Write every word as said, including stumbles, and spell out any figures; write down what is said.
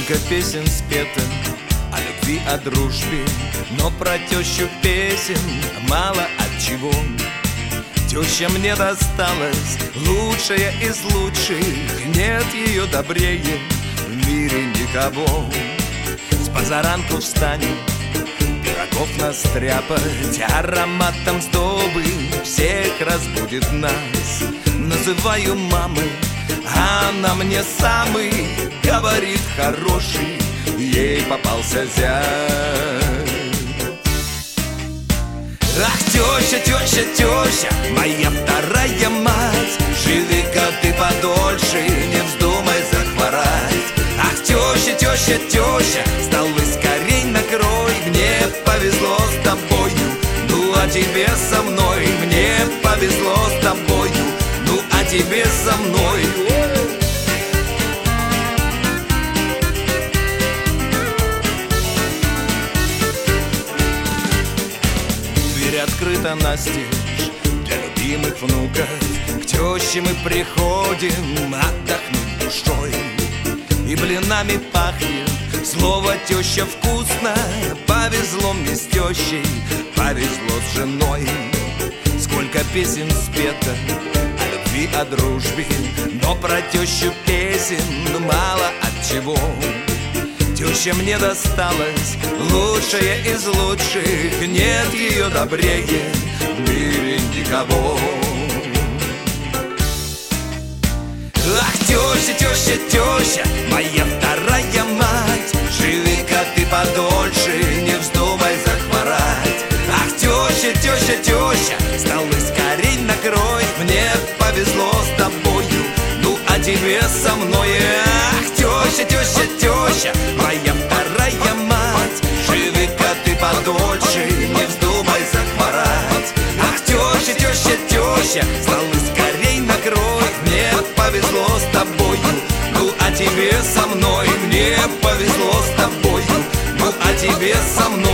Сколько песен спето о любви, о дружбе, но про тещу песен мало от чего. Теща мне досталась, лучшая из лучших, нет ее добрее в мире никого. С позаранку встанет, пирогов настряпать, ароматом сдобы всех разбудит нас. Называю мамой, а она мне самый, говорит хороший, ей попался зять. Ах, теща, теща, теща, моя вторая мать, живи-ка ты подольше, не вздумай захворать. Ах, теща, теща, теща, столы скорей накрой, мне повезло с тобою, ну а тебе со мной. Мне повезло с тобою, ну а тебе со мной. Дверь открыта настежь для любимых внуков. К теще мы приходим отдохнуть душой, и блинами пахнет слово теща вкусно. Повезло мне с тещей, повезло с женой. Сколько песен спето о любви, о дружбе, но про тещу песен мало от чего. Теща мне досталась, лучшая из лучших, нет ее добрее в мире никого. Ах, теща, теща, теща, моя вторая мать, живи-ка ты подольше, не вздумай захворать. Ах, теща, теща, теща, столы скорей накрой, мне повезло с тобою, ну а тебе со мной. Ах, теща, теща, теща, моя вторая мать, живи-ка ты подольше, не вздумай захворать. Ах, теща, теща, теща, столы скорей накрой, мне повезло с тобою, ну а тебе со мной. Мне повезло с тобою, ну а тебе со мной.